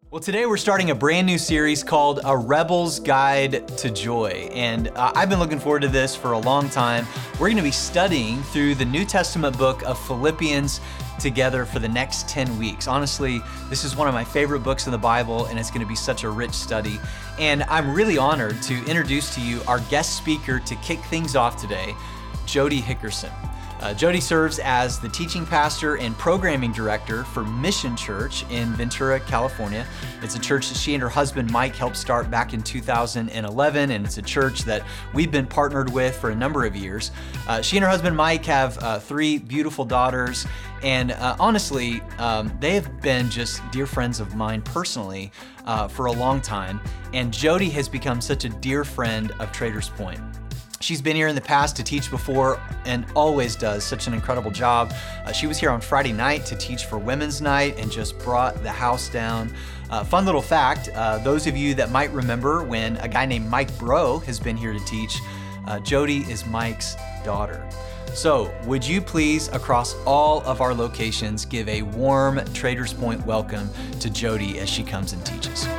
Well, today we're starting a brand new series called A Rebel's Guide to Joy. And I've been looking forward to this for a long time. We're going to be studying through the New Testament book of Philippians together for the next 10 weeks. Honestly, this is one of my favorite books in the Bible, and it's going to be such a rich study. And I'm really honored to introduce to you our guest speaker to kick things off today, Jody Hickerson. Jody serves as the teaching pastor and programming director for Mission Church in Ventura, California. It's a church that she and her husband Mike helped start back in 2011, and it's a church that we've been partnered with for a number of years. She and her husband Mike have 3 beautiful daughters, and honestly, they have been just dear friends of mine personally for a long time, and Jody has become such a dear friend of Traders Point. She's been here in the past to teach before and always does such an incredible job. She was here on Friday night to teach for Women's Night and just brought the house down. Fun little fact, those of you that might remember when a guy named Mike Bro has been here to teach, Jody is Mike's daughter. So would you please, across all of our locations, give a warm Traders Point welcome to Jody as she comes and teaches.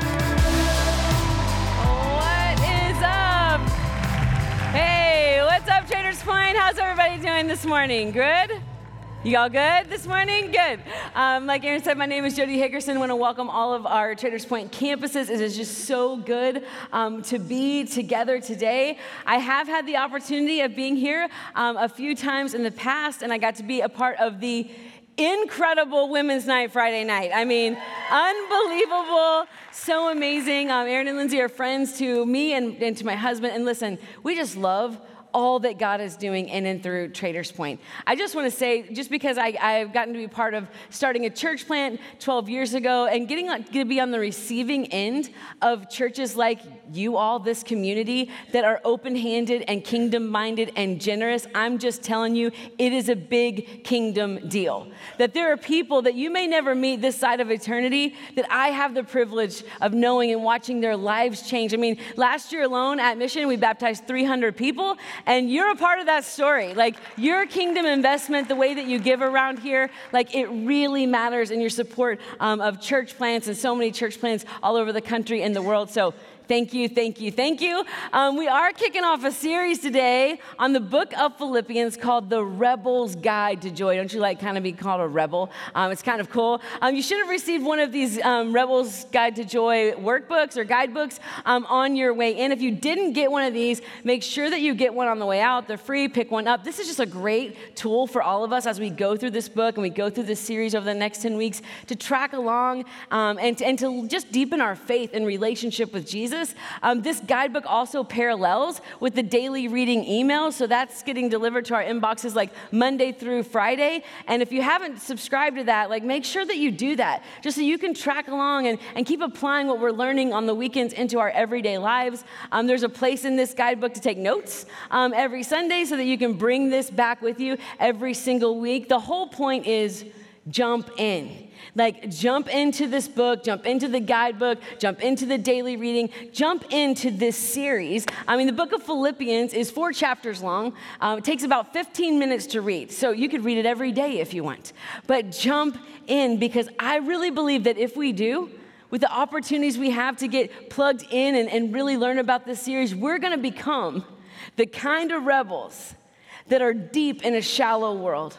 Hey, what's up, Traders Point? How's everybody doing this morning? Good? You all good this morning? Good. Like Aaron said, my name is Jody Hickerson. I want to welcome all of our Traders Point campuses. It is just so good to be together today. I have had the opportunity of being here a few times in the past, and I got to be a part of the incredible Women's Night Friday night. I mean, unbelievable, so amazing. Aaron and Lindsay are friends to me and to my husband. And listen, we just love all that God is doing in and through Traders Point. I just want to say, just because I've gotten to be part of starting a church plant 12 years ago and getting to be on the receiving end of churches like you all, this community, that are open-handed and kingdom-minded and generous, I'm just telling you, it is a big kingdom deal. That there are people that you may never meet this side of eternity that I have the privilege of knowing and watching their lives change. I mean, last year alone at Mission, we baptized 300 people, and you're a part of that story. Like, your kingdom investment, the way that you give around here, like, it really matters in your support of church plants and so many church plants all over the country and the world. So thank you, thank you, thank you. We are kicking off a series today on the book of Philippians called The Rebel's Guide to Joy. Don't you like kind of be called a rebel? It's kind of cool. You should have received one of these Rebel's Guide to Joy workbooks or guidebooks on your way in. If you didn't get one of these, make sure that you get one on the way out. They're free, pick one up. This is just a great tool for all of us as we go through this book and we go through this series over the next 10 weeks to track along and to just deepen our faith and relationship with Jesus. This guidebook also parallels with the daily reading email, so that's getting delivered to our inboxes like Monday through Friday. And if you haven't subscribed to that, like, make sure that you do that, just so you can track along and keep applying what we're learning on the weekends into our everyday lives. There's a place in this guidebook to take notes every Sunday so that you can bring this back with you every single week. The whole point is jump in. Like, jump into this book, jump into the guidebook, jump into the daily reading, jump into this series. I mean, the book of Philippians is 4 chapters long. It takes about 15 minutes to read, so you could read it every day if you want. But jump in, because I really believe that if we do, with the opportunities we have to get plugged in and really learn about this series, we're going to become the kind of rebels that are deep in a shallow world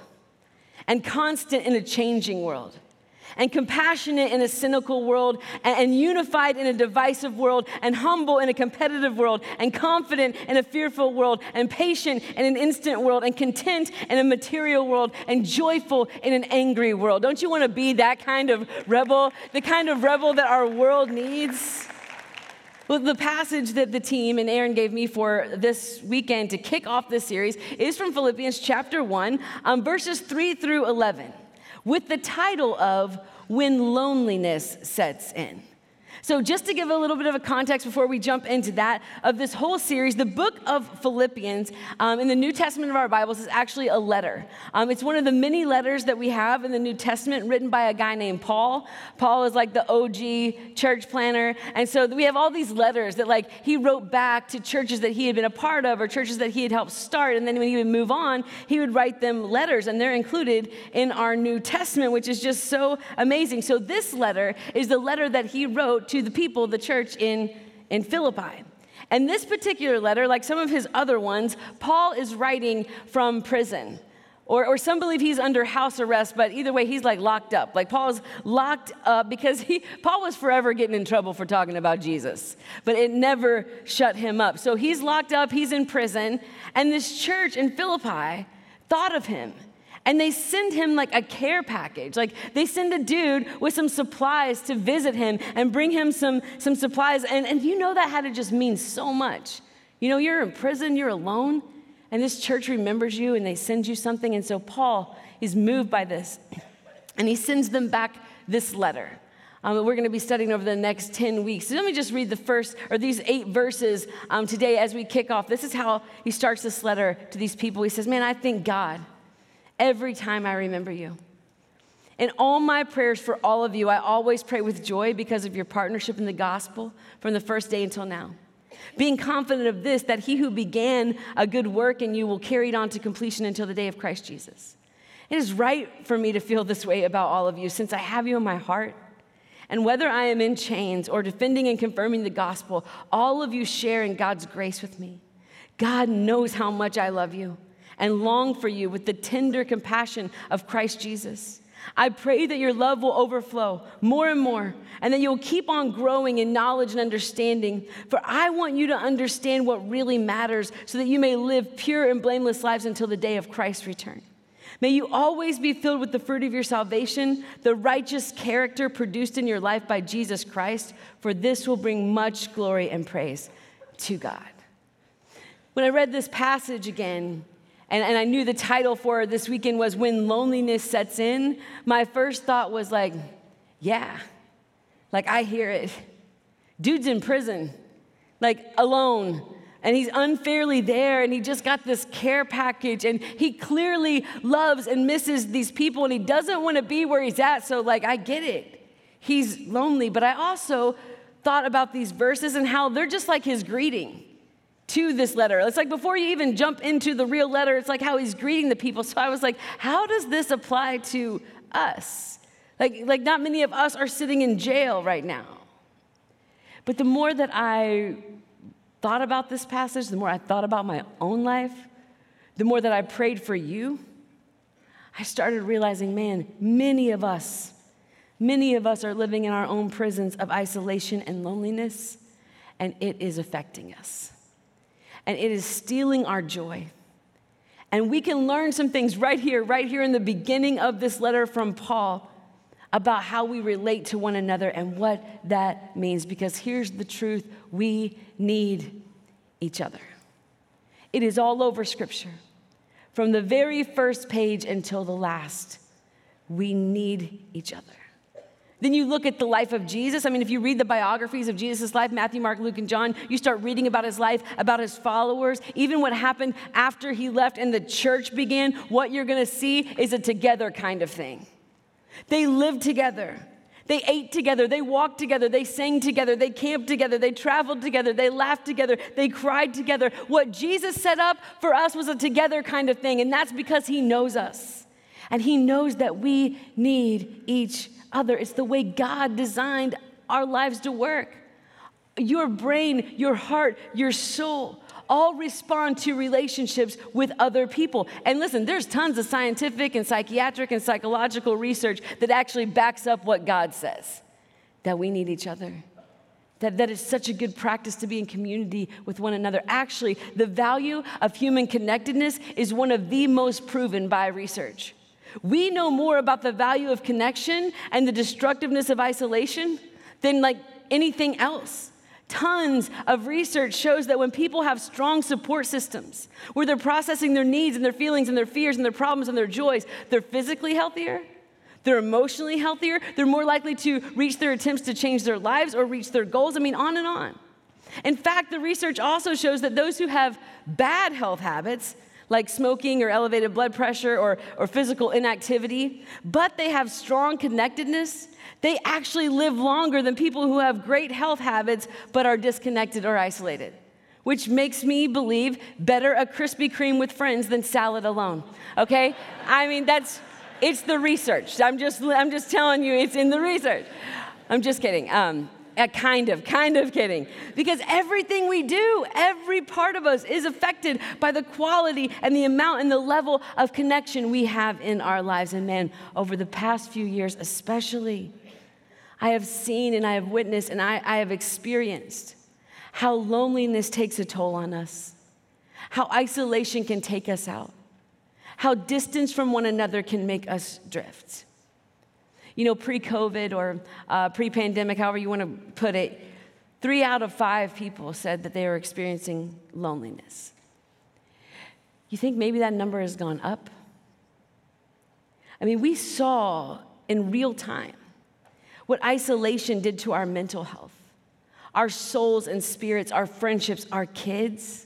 and constant in a changing world, and compassionate in a cynical world, and unified in a divisive world, and humble in a competitive world, and confident in a fearful world, and patient in an instant world, and content in a material world, and joyful in an angry world. Don't you want to be that kind of rebel, the kind of rebel that our world needs? Well, the passage that the team and Aaron gave me for this weekend to kick off this series is from Philippians chapter 1, verses 3 through 11. With the title of When Loneliness Sets In. So just to give a little bit of a context before we jump into that, of this whole series, the book of Philippians in the New Testament of our Bibles is actually a letter. It's one of the many letters that we have in the New Testament written by a guy named Paul. Paul is like the OG church planner. And so we have all these letters that like he wrote back to churches that he had been a part of or churches that he had helped start. And then when he would move on, he would write them letters. And they're included in our New Testament, which is just so amazing. So this letter is the letter that he wrote to the people, the church in Philippi. And this particular letter, like some of his other ones, Paul is writing from prison. Or some believe he's under house arrest, but either way, he's like locked up. Like Paul's locked up because Paul was forever getting in trouble for talking about Jesus, but it never shut him up. So he's locked up, he's in prison, and this church in Philippi thought of him. And they send him like a care package. Like they send a dude with some supplies to visit him and bring him some supplies. And you know that had to just mean so much. You know, you're in prison, you're alone, and this church remembers you and they send you something. And so Paul is moved by this. And he sends them back this letter. We're going to be studying over the next 10 weeks. So let me just read the first, or these 8 verses today as we kick off. This is how he starts this letter to these people. He says, man, I thank God every time I remember you. In all my prayers for all of you, I always pray with joy because of your partnership in the gospel from the first day until now. Being confident of this, that he who began a good work in you will carry it on to completion until the day of Christ Jesus. It is right for me to feel this way about all of you since I have you in my heart. And whether I am in chains or defending and confirming the gospel, all of you share in God's grace with me. God knows how much I love you and long for you with the tender compassion of Christ Jesus. I pray that your love will overflow more and more, and that you'll keep on growing in knowledge and understanding. For I want you to understand what really matters so that you may live pure and blameless lives until the day of Christ's return. May you always be filled with the fruit of your salvation, the righteous character produced in your life by Jesus Christ, for this will bring much glory and praise to God. When I read this passage again, and I knew the title for this weekend was When Loneliness Sets In, my first thought was like, yeah, like I hear it. Dude's in prison, like alone, and he's unfairly there, and he just got this care package, and he clearly loves and misses these people, and he doesn't want to be where he's at, so like I get it. He's lonely, but I also thought about these verses and how they're just like his greeting to this letter. It's like before you even jump into the real letter, it's like how he's greeting the people. So I was like, how does this apply to us? Like not many of us are sitting in jail right now. But the more that I thought about this passage, the more I thought about my own life, the more that I prayed for you, I started realizing, man, many of us are living in our own prisons of isolation and loneliness, and it is affecting us. And it is stealing our joy. And we can learn some things right here in the beginning of this letter from Paul about how we relate to one another and what that means. Because here's the truth, we need each other. It is all over Scripture. From the very first page until the last, we need each other. Then you look at the life of Jesus. I mean, if you read the biographies of Jesus' life, Matthew, Mark, Luke, and John, you start reading about his life, about his followers, even what happened after he left and the church began, what you're going to see is a together kind of thing. They lived together. They ate together. They walked together. They sang together. They camped together. They traveled together. They laughed together. They cried together. What Jesus set up for us was a together kind of thing, and that's because he knows us. And he knows that we need each other. It's the way God designed our lives to work. Your brain, your heart, your soul all respond to relationships with other people. And listen, there's tons of scientific and psychiatric and psychological research that actually backs up what God says, that we need each other. That is such a good practice to be in community with one another. Actually, the value of human connectedness is one of the most proven by research. We know more about the value of connection and the destructiveness of isolation than like anything else. Tons of research shows that when people have strong support systems, where they're processing their needs and their feelings and their fears and their problems and their joys, they're physically healthier, They're emotionally healthier. They're more likely to reach their attempts to change their lives or reach their goals. I mean, on and on. In fact, the research also shows that those who have bad health habits, like smoking or elevated blood pressure or physical inactivity, but they have strong connectedness, they actually live longer than people who have great health habits but are disconnected or isolated, which makes me believe better a Krispy Kreme with friends than salad alone, okay? I mean, it's the research. I'm just telling you, it's in the research. I'm just kidding. Kind of kidding. Because everything we do, every part of us is affected by the quality and the amount and the level of connection we have in our lives. And man, over the past few years especially, I have seen and I have witnessed and I have experienced how loneliness takes a toll on us, how isolation can take us out, how distance from one another can make us drift. You know, pre-COVID or pre-pandemic, however you want to put it, 3 out of 5 people said that they were experiencing loneliness. You think maybe that number has gone up? I mean, we saw in real time what isolation did to our mental health, our souls and spirits, our friendships, our kids.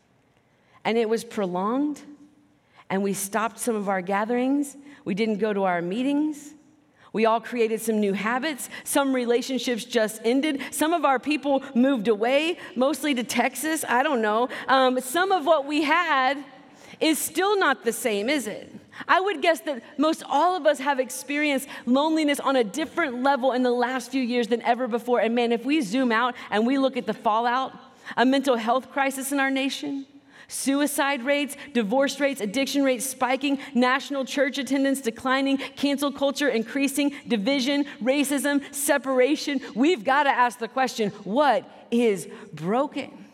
And it was prolonged, and we stopped some of our gatherings. We didn't go to our meetings. We all created some new habits. Some relationships just ended. Some of our people moved away, mostly to Texas. I don't know. Some of what we had is still not the same, is it? I would guess that most all of us have experienced loneliness on a different level in the last few years than ever before. And man, if we zoom out and we look at the fallout, a mental health crisis in our nation, suicide rates, divorce rates, addiction rates spiking, national church attendance declining, cancel culture increasing, division, racism, separation, we've got to ask the question, what is broken?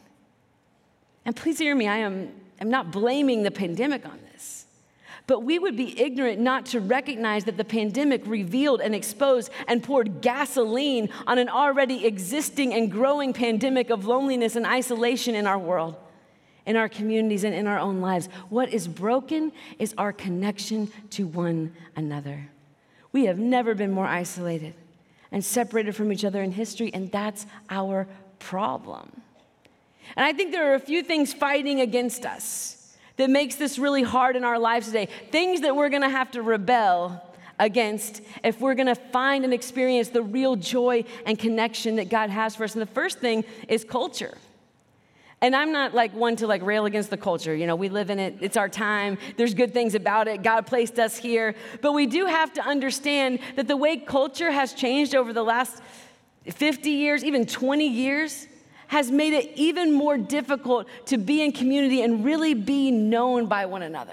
And please hear me, I'm not blaming the pandemic on this. But we would be ignorant not to recognize that the pandemic revealed and exposed and poured gasoline on an already existing and growing pandemic of loneliness and isolation in our world, in our communities, and in our own lives. What is broken is our connection to one another. We have never been more isolated and separated from each other in history, and that's our problem. And I think there are a few things fighting against us that makes this really hard in our lives today. Things that we're gonna have to rebel against if we're gonna find and experience the real joy and connection that God has for us. And the first thing is culture. And I'm not like one to like rail against the culture. You know, we live in it, it's our time, there's good things about it, God placed us here. But we do have to understand that the way culture has changed over the last 50 years, even 20 years, has made it even more difficult to be in community and really be known by one another.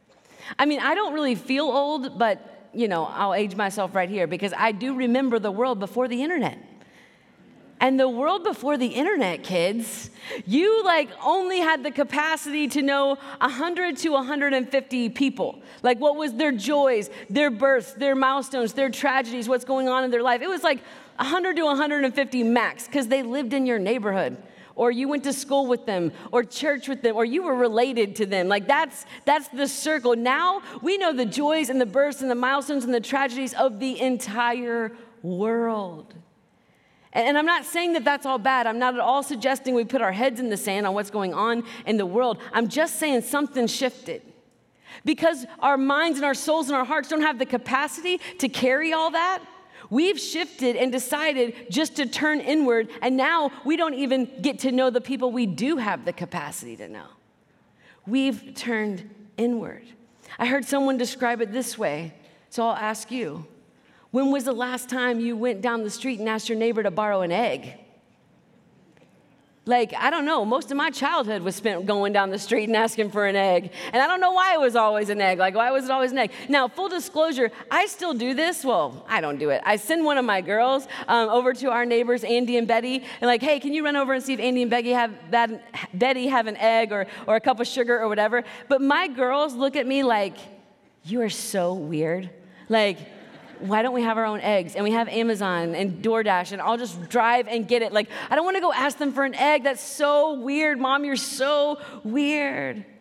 I mean, I don't really feel old, but, you know, I'll age myself right here because I do remember the world before the internet. And the world before the internet, kids, you like only had the capacity to know 100 to 150 people. Like what was their joys, their births, their milestones, their tragedies, what's going on in their life. It was like 100 to 150 max because they lived in your neighborhood or you went to school with them or church with them or you were related to them. Like that's the circle. Now we know the joys and the births and the milestones and the tragedies of the entire world. And I'm not saying that that's all bad. I'm not at all suggesting we put our heads in the sand on what's going on in the world. I'm just saying something shifted. Because our minds and our souls and our hearts don't have the capacity to carry all that, we've shifted and decided just to turn inward, and now we don't even get to know the people we do have the capacity to know. We've turned inward. I heard someone describe it this way, so I'll ask you. When was the last time you went down the street and asked your neighbor to borrow an egg? Like, I don't know, most of my childhood was spent going down the street and asking for an egg. And I don't know why it was always an egg. Like, why was it always an egg? Now, full disclosure, I still do this. Well, I don't do it. I send one of my girls over to our neighbors, Andy and Betty, and like, hey, can you run over and see if Andy and Betty have an egg or a cup of sugar or whatever? But my girls look at me like, you are so weird. Like, why don't we have our own eggs? And we have Amazon and DoorDash, and I'll just drive and get it. Like, I don't want to go ask them for an egg. That's so weird. Mom, you're so weird.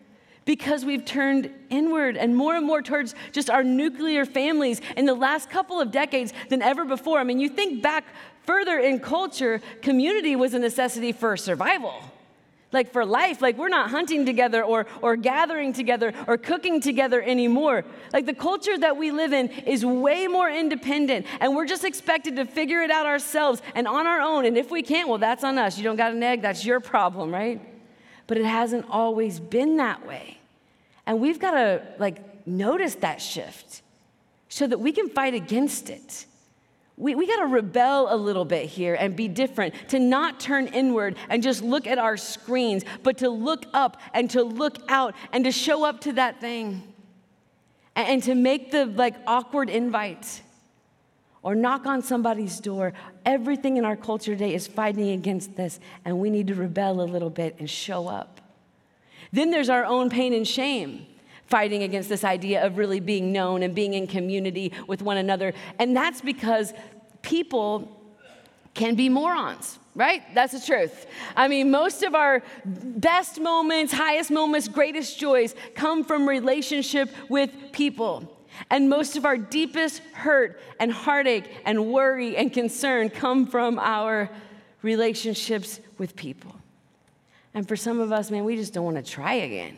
because we've turned inward and more towards just our nuclear families in the last couple of decades than ever before. I mean, you think back further in culture, community was a necessity for survival. Like for life, like we're not hunting together or gathering together or cooking together anymore. Like the culture that we live in is way more independent, and we're just expected to figure it out ourselves and on our own. And if we can't, well, that's on us. You don't got an egg, that's your problem, right? But it hasn't always been that way. And we've got to notice that shift so that we can fight against it. We got to rebel a little bit here and be different, to not turn inward and just look at our screens, but to look up and to look out and to show up to that thing and to make the awkward invite or knock on somebody's door. Everything in our culture today is fighting against this, and we need to rebel a little bit and show up. Then there's our own pain and shame, fighting against this idea of really being known and being in community with one another. And that's because people can be morons, right? That's the truth. I mean, most of our best moments, highest moments, greatest joys come from relationship with people. And most of our deepest hurt and heartache and worry and concern come from our relationships with people. And for some of us, man, we just don't want to try again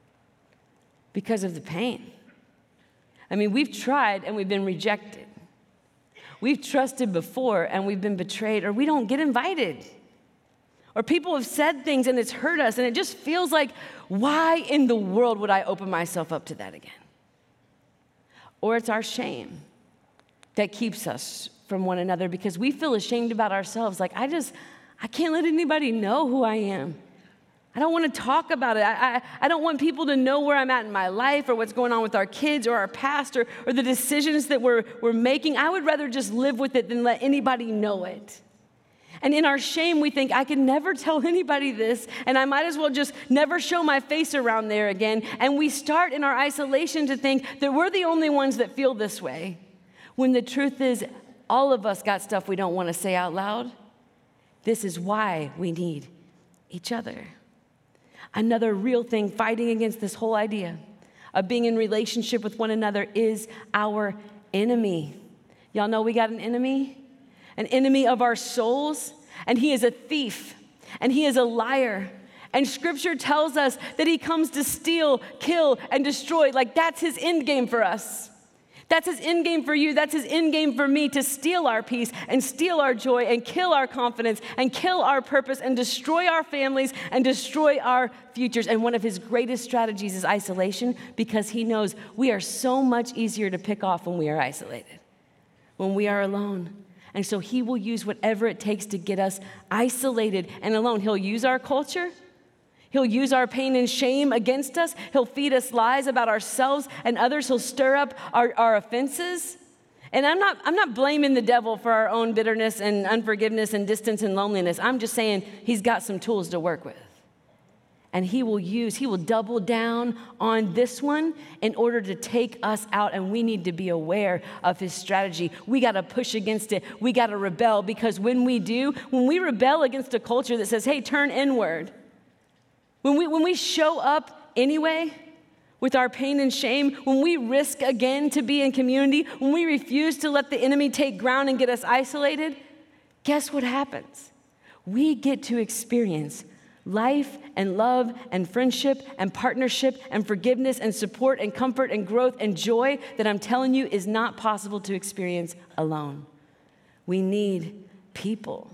because of the pain. I mean, we've tried and we've been rejected. We've trusted before and we've been betrayed, or we don't get invited. Or people have said things and it's hurt us, and it just feels like, why in the world would I open myself up to that again? Or it's our shame that keeps us from one another because we feel ashamed about ourselves. Like, I can't let anybody know who I am. I don't want to talk about it. I don't want people to know where I'm at in my life or what's going on with our kids or our past or the decisions that we're making. I would rather just live with it than let anybody know it. And in our shame, we think, I can never tell anybody this, and I might as well just never show my face around there again. And we start in our isolation to think that we're the only ones that feel this way, when the truth is all of us got stuff we don't want to say out loud. This is why we need each other. Another real thing fighting against this whole idea of being in relationship with one another is our enemy. Y'all know we got an enemy of our souls, and he is a thief, and he is a liar. And Scripture tells us that he comes to steal, kill, and destroy. Like, that's his end game for us. That's his end game for you. That's his end game for me, to steal our peace and steal our joy and kill our confidence and kill our purpose and destroy our families and destroy our futures. And one of his greatest strategies is isolation, because he knows we are so much easier to pick off when we are isolated, when we are alone. And so he will use whatever it takes to get us isolated and alone. He'll use our culture. He'll use our pain and shame against us. He'll feed us lies about ourselves and others. He'll stir up our offenses. And I'm not blaming the devil for our own bitterness and unforgiveness and distance and loneliness. I'm just saying he's got some tools to work with. And he will double down on this one in order to take us out, and we need to be aware of his strategy. We got to push against it. We got to rebel, because when we rebel against a culture that says, hey, turn inward, when we show up anyway with our pain and shame, when we risk again to be in community, when we refuse to let the enemy take ground and get us isolated, guess what happens? We get to experience life and love and friendship and partnership and forgiveness and support and comfort and growth and joy that I'm telling you is not possible to experience alone. We need people.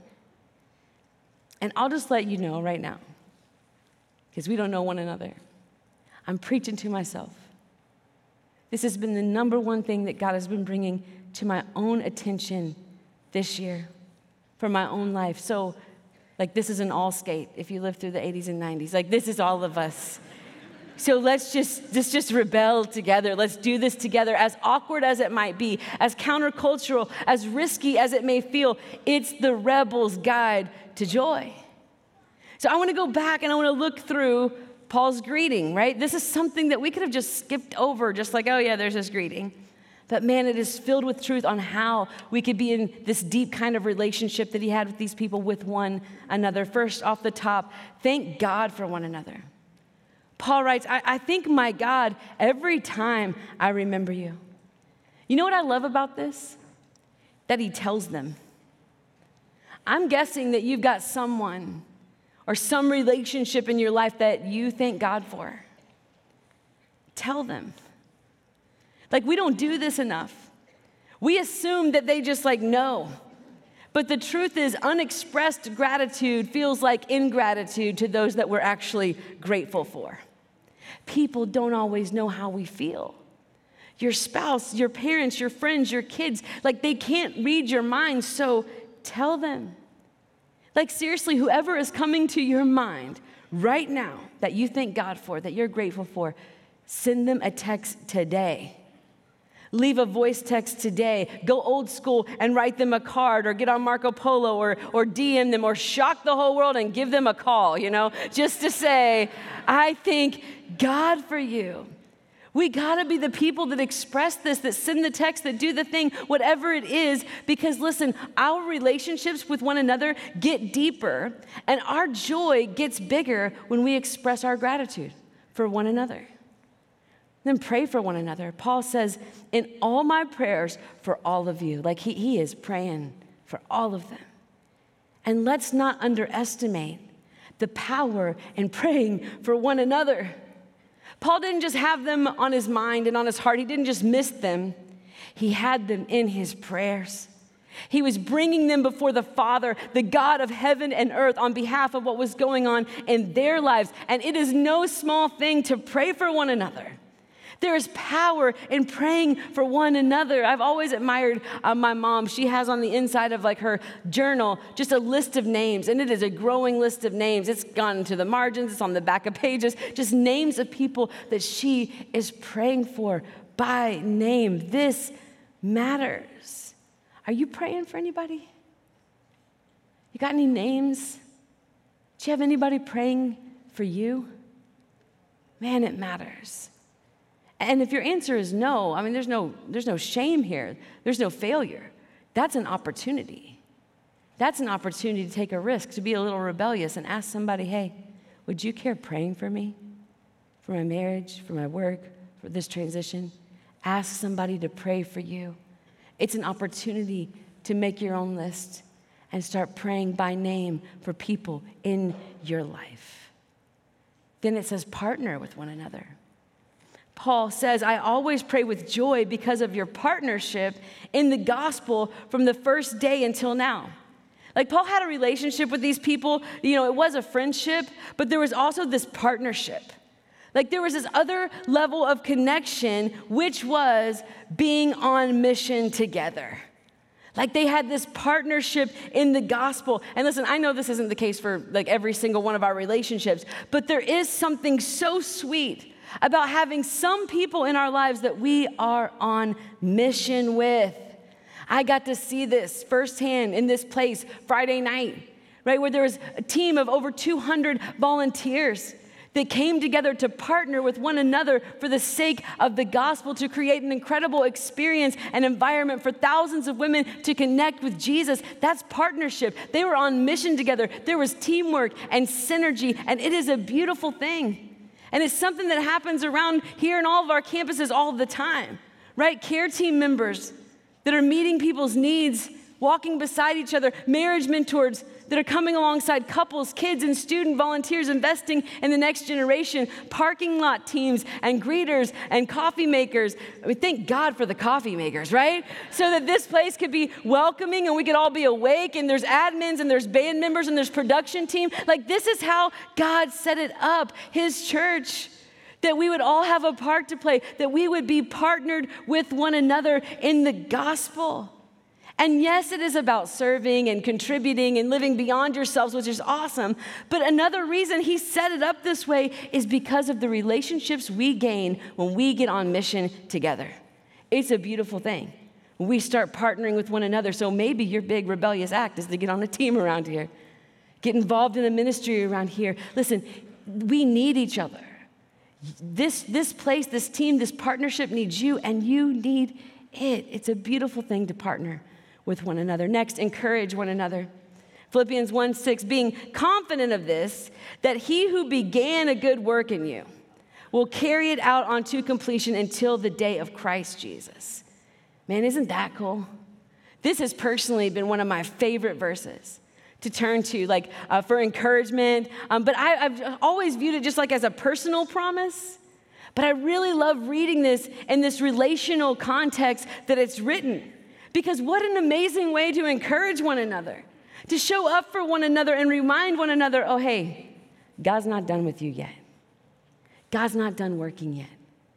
And I'll just let you know right now, because we don't know one another, I'm preaching to myself. This has been the number one thing that God has been bringing to my own attention this year for my own life. So, this is an all skate if you lived through the 80s and 90s. This is all of us. So let's just rebel together. Let's do this together. As awkward as it might be, as countercultural, as risky as it may feel, it's the rebel's guide to joy. So I want to go back and I want to look through Paul's greeting, right? This is something that we could have just skipped over, just like, oh yeah, there's this greeting. But man, it is filled with truth on how we could be in this deep kind of relationship that he had with these people, with one another. First off the top, thank God for one another. Paul writes, I thank my God every time I remember you. You know what I love about this? That he tells them. I'm guessing that you've got someone or some relationship in your life that you thank God for. Tell them. Like, we don't do this enough. We assume that they just know. But the truth is, unexpressed gratitude feels like ingratitude to those that we're actually grateful for. People don't always know how we feel. Your spouse, your parents, your friends, your kids, they can't read your mind, so tell them. Seriously, whoever is coming to your mind right now that you thank God for, that you're grateful for, send them a text today. Leave a voice text today. Go old school and write them a card, or get on Marco Polo, or DM them, or shock the whole world and give them a call, just to say, I thank God for you. We gotta be the people that express this, that send the text, that do the thing, whatever it is, because listen, our relationships with one another get deeper, and our joy gets bigger when we express our gratitude for one another. Then pray for one another. Paul says, in all my prayers for all of you, he is praying for all of them. And let's not underestimate the power in praying for one another. Paul didn't just have them on his mind and on his heart. He didn't just miss them. He had them in his prayers. He was bringing them before the Father, the God of heaven and earth, on behalf of what was going on in their lives. And it is no small thing to pray for one another. There is power in praying for one another. I've always admired my mom. She has on the inside of her journal just a list of names, and it is a growing list of names. It's gone to the margins. It's on the back of pages, just names of people that she is praying for by name. This matters. Are you praying for anybody? You got any names? Do you have anybody praying for you? Man, it matters. And if your answer is no, there's no shame here. There's no failure. That's an opportunity. That's an opportunity to take a risk, to be a little rebellious and ask somebody, hey, would you care praying for me? For my marriage, for my work, for this transition? Ask somebody to pray for you. It's an opportunity to make your own list and start praying by name for people in your life. Then it says partner with one another. Paul says, I always pray with joy because of your partnership in the gospel from the first day until now. Paul had a relationship with these people. It was a friendship, but there was also this partnership. There was this other level of connection, which was being on mission together. They had this partnership in the gospel. And listen, I know this isn't the case for every single one of our relationships, but there is something so sweet about having some people in our lives that we are on mission with. I got to see this firsthand in this place Friday night, right, where there was a team of over 200 volunteers that came together to partner with one another for the sake of the gospel, to create an incredible experience and environment for thousands of women to connect with Jesus. That's partnership. They were on mission together. There was teamwork and synergy, and it is a beautiful thing. And it's something that happens around here in all of our campuses all the time, right? Care team members that are meeting people's needs, walking beside each other, marriage mentors that are coming alongside couples, kids, and student volunteers investing in the next generation, parking lot teams and greeters and coffee makers. Thank God for the coffee makers, right? So that this place could be welcoming and we could all be awake, and there's admins and there's band members and there's production team. This is how God set it up, his church, that we would all have a part to play, that we would be partnered with one another in the gospel. And yes, it is about serving and contributing and living beyond yourselves, which is awesome. But another reason he set it up this way is because of the relationships we gain when we get on mission together. It's a beautiful thing. We start partnering with one another. So maybe your big rebellious act is to get on a team around here, get involved in a ministry around here. Listen, we need each other. This place, this team, this partnership needs you, and you need it. It's a beautiful thing to partner with one another. Next, encourage one another. Philippians 1:6, being confident of this, that he who began a good work in you. will carry it out onto completion until the day of Christ Jesus. Man, isn't that cool? This has personally been one of my favorite verses to turn to, like for encouragement. But I've always viewed it just like as a personal promise. But I really love reading this in this relational context that it's written. Because what an amazing way to encourage one another, to show up for one another and remind one another, oh, hey, God's not done with you yet. God's not done working yet.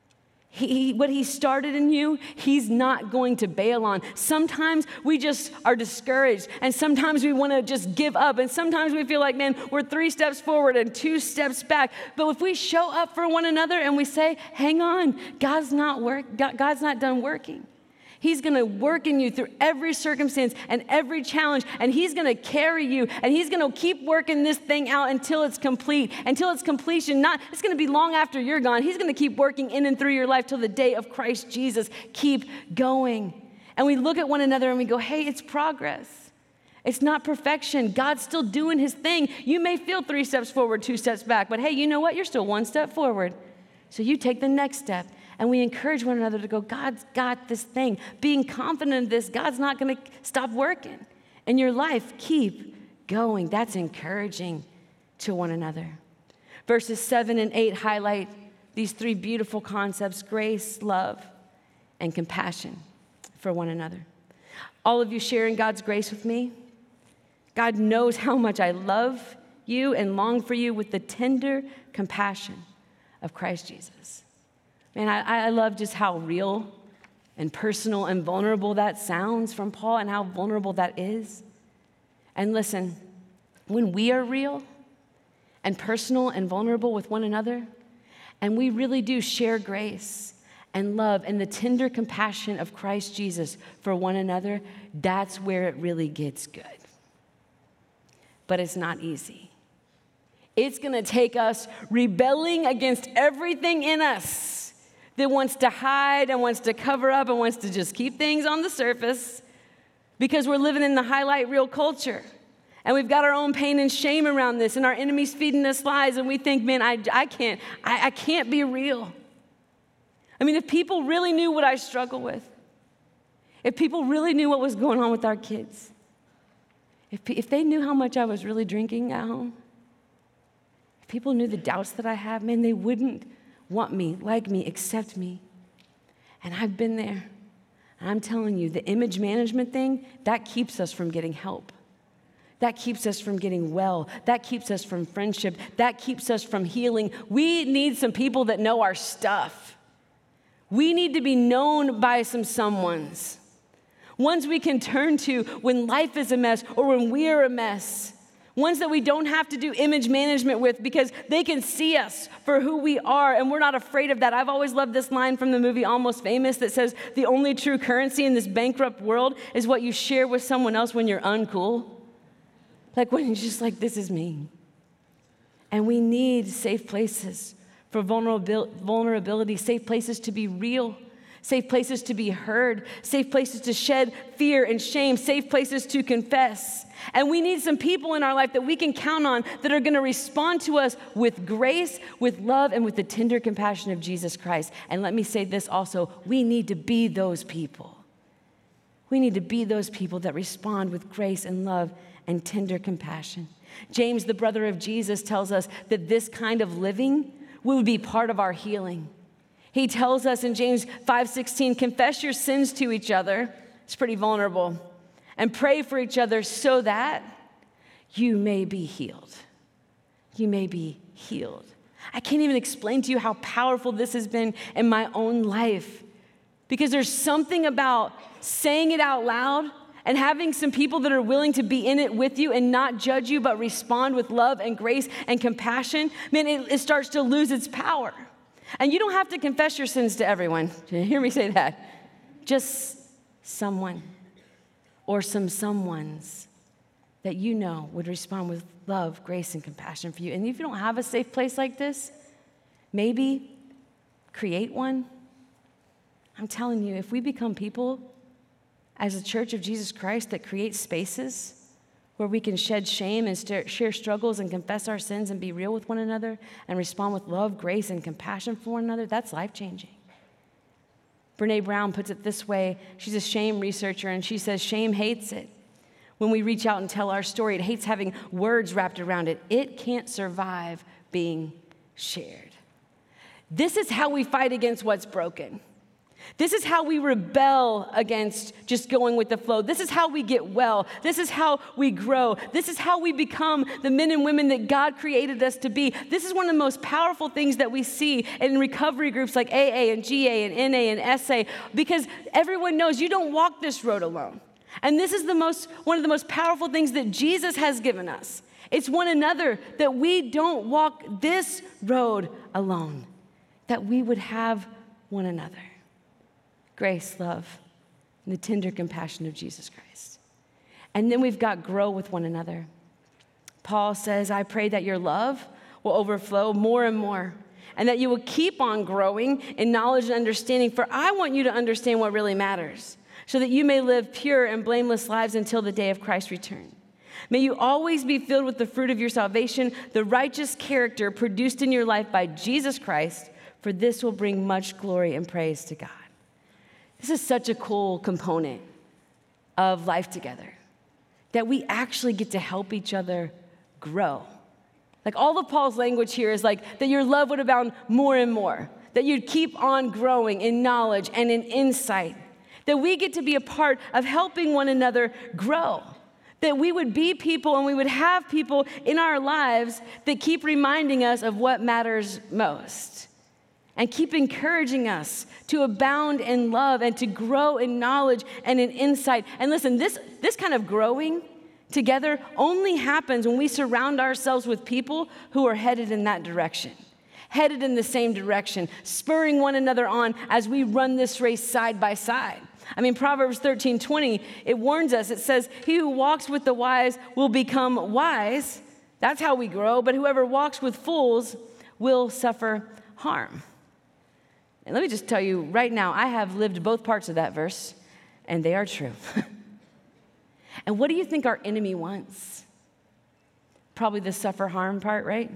What he started in you, he's not going to bail on. Sometimes we just are discouraged, and sometimes we want to just give up, and sometimes we feel like, man, we're 3 steps forward and 2 steps back. But if we show up for one another and we say, hang on, God's not done working. He's going to work in you through every circumstance and every challenge, and he's going to carry you, and he's going to keep working this thing out until it's complete, until it's completion. It's going to be long after you're gone. He's going to keep working in and through your life till the day of Christ Jesus. Keep going. And we look at one another and we go, hey, it's progress. It's not perfection. God's still doing his thing. You may feel 3 steps forward, 2 steps back, but hey, you know what? You're still 1 step forward. So you take the next step. And we encourage one another to go, God's got this thing. Being confident in this, God's not going to stop working. In your life, keep going. That's encouraging to one another. Verses 7 and 8 highlight these 3 beautiful concepts: grace, love, and compassion for one another. All of you sharing God's grace with me. God knows how much I love you and long for you with the tender compassion of Christ Jesus. Man, I love just how real and personal and vulnerable that sounds from Paul, and how vulnerable that is. And listen, when we are real and personal and vulnerable with one another, and we really do share grace and love and the tender compassion of Christ Jesus for one another, that's where it really gets good. But it's not easy. It's going to take us rebelling against everything in us that wants to hide and wants to cover up and wants to just keep things on the surface, because we're living in the highlight reel culture. And we've got our own pain and shame around this, and our enemy's feeding us lies, and we think, man, I can't be real. I mean, if people really knew what I struggle with, if people really knew what was going on with our kids, if they knew how much I was really drinking at home, if people knew the doubts that I have, man, they wouldn't want me, like me, accept me. And I've been there. And I'm telling you, the image management thing, that keeps us from getting help. That keeps us from getting well. That keeps us from friendship. That keeps us from healing. We need some people that know our stuff. We need to be known by some someones. Ones we can turn to when life is a mess or when we're a mess. Ones that we don't have to do image management with, because they can see us for who we are, and we're not afraid of that. I've always loved this line from the movie Almost Famous that says, the only true currency in this bankrupt world is what you share with someone else when you're uncool. Like when you're just like, this is me. And we need safe places for vulnerability, safe places to be real, safe places to be heard, safe places to shed fear and shame, safe places to confess. And we need some people in our life that we can count on that are going to respond to us with grace, with love, and with the tender compassion of Jesus Christ. And let me say this also, we need to be those people. We need to be those people that respond with grace and love and tender compassion. James, the brother of Jesus, tells us that this kind of living will be part of our healing. He tells us in James 5:16, confess your sins to each other. It's pretty vulnerable. And pray for each other so that you may be healed. You may be healed. I can't even explain to you how powerful this has been in my own life, because there's something about saying it out loud and having some people that are willing to be in it with you and not judge you, but respond with love and grace and compassion. Man, it starts to lose its power. And you don't have to confess your sins to everyone. Did you hear me say that? Just someone or some someones that you know would respond with love, grace, and compassion for you. And if you don't have a safe place like this, maybe create one. I'm telling you, if we become people as a church of Jesus Christ that creates spaces where we can shed shame and share struggles and confess our sins and be real with one another and respond with love, grace, and compassion for one another, that's life-changing. Brene Brown puts it this way. She's a shame researcher, and she says, shame hates it. When we reach out and tell our story, it hates having words wrapped around it. It can't survive being shared. This is how we fight against what's broken. This is how we rebel against just going with the flow. This is how we get well. This is how we grow. This is how we become the men and women that God created us to be. This is one of the most powerful things that we see in recovery groups like AA and GA and NA and SA, because everyone knows you don't walk this road alone. And this is one of the most powerful things that Jesus has given us. It's one another, that we don't walk this road alone, that we would have one another. Grace, love, and the tender compassion of Jesus Christ. And then we've got grow with one another. Paul says, I pray that your love will overflow more and more, and that you will keep on growing in knowledge and understanding, for I want you to understand what really matters, so that you may live pure and blameless lives until the day of Christ's return. May you always be filled with the fruit of your salvation, the righteous character produced in your life by Jesus Christ, for this will bring much glory and praise to God. This is such a cool component of life together, that we actually get to help each other grow. Like all of Paul's language here is like that your love would abound more and more, that you'd keep on growing in knowledge and in insight, that we get to be a part of helping one another grow, that we would be people and we would have people in our lives that keep reminding us of what matters most and keep encouraging us to abound in love and to grow in knowledge and in insight. And listen, this kind of growing together only happens when we surround ourselves with people who are headed in that direction, headed in the same direction, spurring one another on as we run this race side by side. I mean, Proverbs 13:20, it warns us. It says, he who walks with the wise will become wise. That's how we grow. But whoever walks with fools will suffer harm. And let me just tell you right now, I have lived both parts of that verse, and they are true. And what do you think our enemy wants? Probably the suffer harm part, right?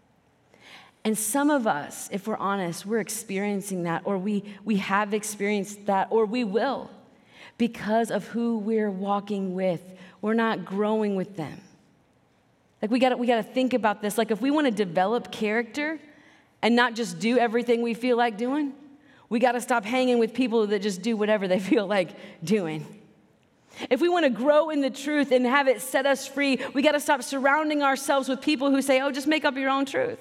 And some of us, if we're honest, we're experiencing that, or we have experienced that, or we will, because of who we're walking with. We're not growing with them. Like we gotta think about this. Like if we want to develop character and not just do everything we feel like doing, we gotta stop hanging with people that just do whatever they feel like doing. If we want to grow in the truth and have it set us free, we gotta stop surrounding ourselves with people who say, oh, just make up your own truth.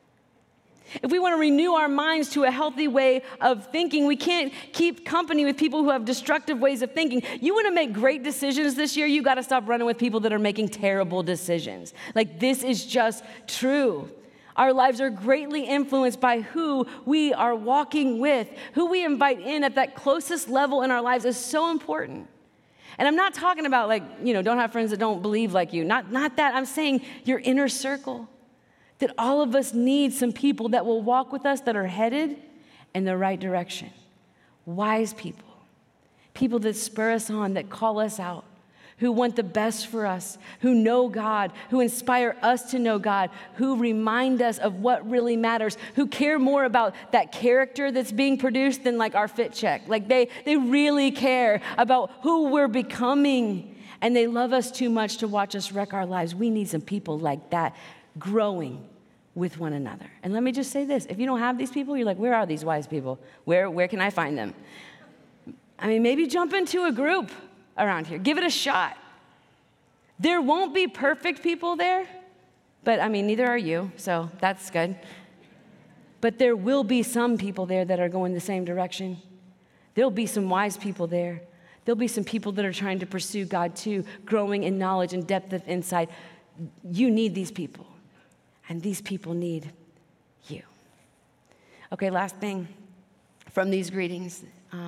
If we want to renew our minds to a healthy way of thinking, we can't keep company with people who have destructive ways of thinking. You want to make great decisions this year, you got to stop running with people that are making terrible decisions. Like, this is just true. Our lives are greatly influenced by who we are walking with. Who we invite in at that closest level in our lives is so important. And I'm not talking about don't have friends that don't believe like you. Not that. I'm saying your inner circle. That all of us need some people that will walk with us that are headed in the right direction. Wise people. People that spur us on, that call us out, who want the best for us, who know God, who inspire us to know God, who remind us of what really matters, who care more about that character that's being produced than like our fit check. Like they really care about who we're becoming, and they love us too much to watch us wreck our lives. We need some people like that, growing with one another. And let me just say this, if you don't have these people, you're like, where are these wise people? Where can I find them? I mean, maybe jump into a group around here. Give it a shot. There won't be perfect people there, but I mean, neither are you, so that's good. But there will be some people there that are going the same direction. There'll be some wise people there. There'll be some people that are trying to pursue God too, growing in knowledge and depth of insight. You need these people. And these people need you. Okay, last thing from these greetings.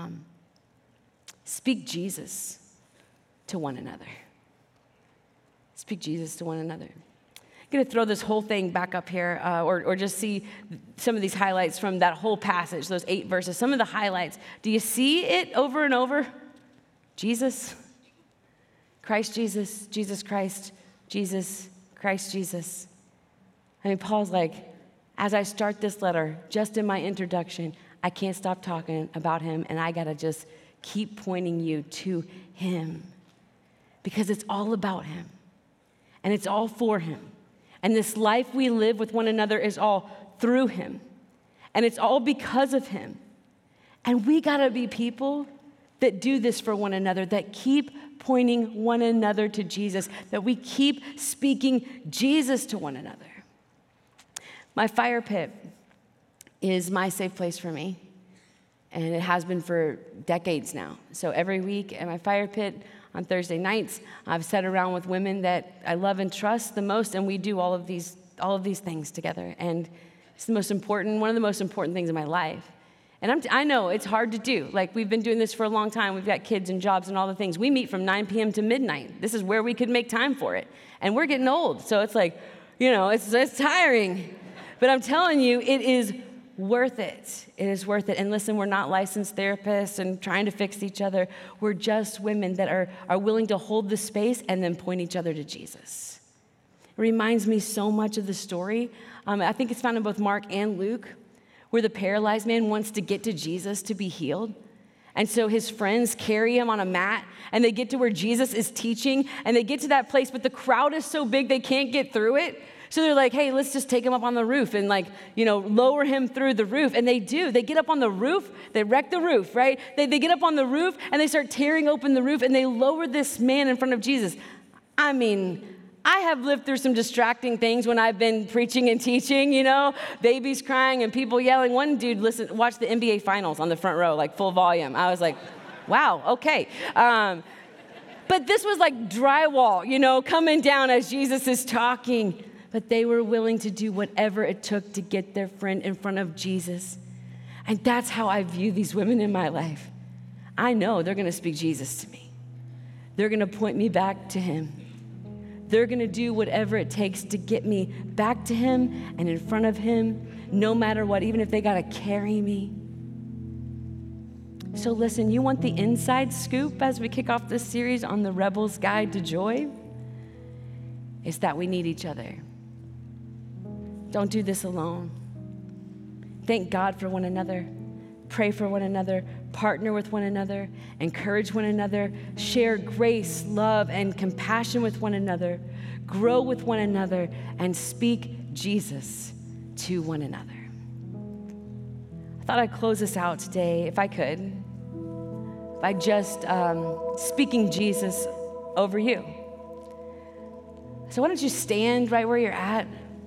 Speak Jesus to one another. Speak Jesus to one another. I'm going to throw this whole thing back up here or just see some of these highlights from that whole passage, those 8 verses, some of the highlights. Do you see it over and over? Jesus, Christ Jesus, Jesus Christ, Jesus, Christ Jesus. I mean, Paul's like, as I start this letter, just in my introduction, I can't stop talking about him, and I gotta just keep pointing you to him because it's all about him, and it's all for him. And this life we live with one another is all through him, and it's all because of him. And we gotta be people that do this for one another, that keep pointing one another to Jesus, that we keep speaking Jesus to one another. My fire pit is my safe place for me, and it has been for decades now. So every week at my fire pit on Thursday nights, I've sat around with women that I love and trust the most, and we do all of these things together. And it's one of the most important things in my life. And I know it's hard to do. Like, we've been doing this for a long time. We've got kids and jobs and all the things. We meet from 9 p.m. to midnight. This is where we could make time for it. And we're getting old, so it's like, it's tiring. But I'm telling you, it is worth it. It is worth it. And listen, we're not licensed therapists and trying to fix each other. We're just women that are willing to hold the space and then point each other to Jesus. It reminds me so much of the story. I think it's found in both Mark and Luke, where the paralyzed man wants to get to Jesus to be healed. And so his friends carry him on a mat, and they get to where Jesus is teaching, and they get to that place, but the crowd is so big they can't get through it. So they're like, hey, let's just take him up on the roof and lower him through the roof. And they do. They get up on the roof. They wreck the roof, right? They get up on the roof, and they start tearing open the roof, and they lower this man in front of Jesus. I mean, I have lived through some distracting things when I've been preaching and teaching, babies crying and people yelling. One dude watched the NBA Finals on the front row, like full volume. I was like, wow, okay. But this was like drywall, coming down as Jesus is talking. But they were willing to do whatever it took to get their friend in front of Jesus. And that's how I view these women in my life. I know they're going to speak Jesus to me. They're going to point me back to him. They're going to do whatever it takes to get me back to him and in front of him, no matter what, even if they got to carry me. So listen, you want the inside scoop as we kick off this series on the Rebel's Guide to Joy? It's that we need each other. Don't do this alone. Thank God for one another. Pray for one another. Partner with one another. Encourage one another. Share grace, love, and compassion with one another. Grow with one another and speak Jesus to one another. I thought I'd close this out today, if I could, by just speaking Jesus over you. So why don't you stand right where you're at?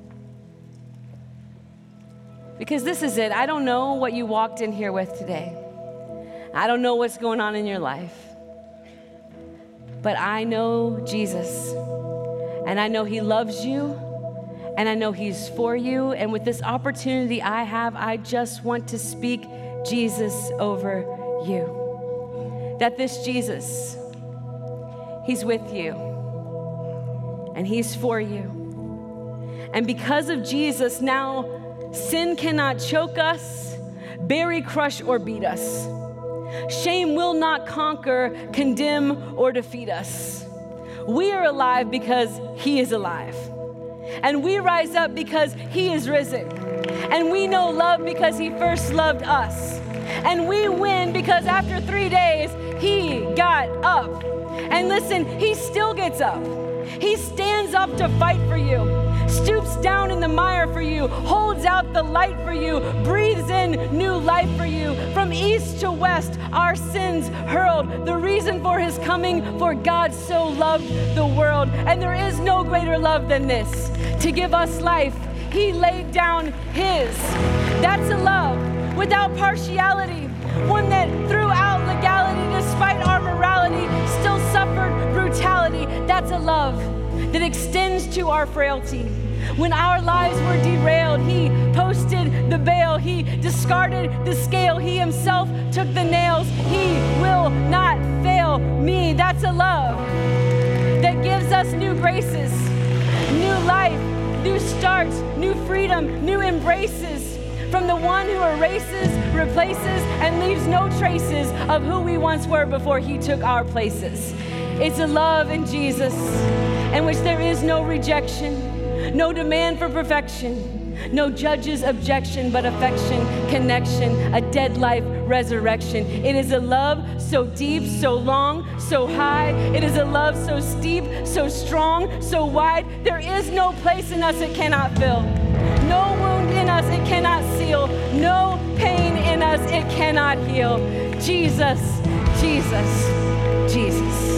Because this is it. I don't know what you walked in here with today. I don't know what's going on in your life. But I know Jesus. And I know he loves you. And I know he's for you. And with this opportunity I have, I just want to speak Jesus over you. That this Jesus, he's with you. And he's for you. And because of Jesus, now sin cannot choke us, bury, crush, or beat us. Shame will not conquer, condemn, or defeat us. We are alive because he is alive. And we rise up because he is risen. And we know love because he first loved us. And we win because after 3 days, he got up. And listen, he still gets up. He stands up to fight for you, stoops down in the mire for you, holds out the light for you, breathes in new life for you. From east to west, our sins hurled. The reason for his coming, for God so loved the world. And there is no greater love than this, to give us life. He laid down his. That's a love without partiality, one that throughout legality, despite our morality, still suffered brutality. That's a love that extends to our frailty. When our lives were derailed, he posted the bail. He discarded the scale. He himself took the nails. He will not fail me. That's a love that gives us new graces, new life, new starts, new freedom, new embraces from the one who erases, replaces, and leaves no traces of who we once were before he took our places. It's a love in Jesus. in which there is no rejection, no demand for perfection, no judge's objection, but affection, connection, a dead life, resurrection. It is a love so deep, so long, so high. It is a love so steep, so strong, so wide. There is no place in us it cannot fill. No wound in us it cannot seal. No pain in us it cannot heal. Jesus, Jesus, Jesus.